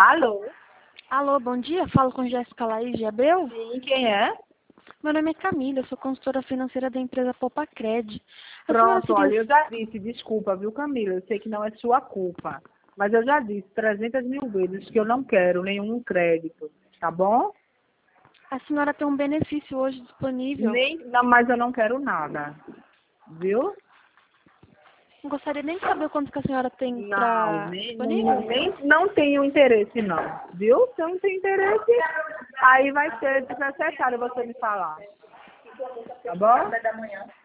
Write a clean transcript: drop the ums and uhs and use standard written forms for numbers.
Alô? Alô, bom dia. Falo com Jéssica Laís de Abreu. Sim, quem é? Meu nome é Camila, eu sou consultora financeira da empresa Popacred. A senhora Pronto, olha, seria... eu já disse, desculpa, viu, Camila? Eu sei que não é sua culpa, mas eu já disse 300 mil vezes que eu não quero nenhum crédito, tá bom? A senhora tem um benefício hoje disponível. Nem, não, mas eu não quero nada, viu? Não gostaria nem de saber quanto que a senhora tem Não, para disponível. não tenho interesse não, viu? Se eu não tenho interesse, aí vai ser desnecessário você me falar, tá bom?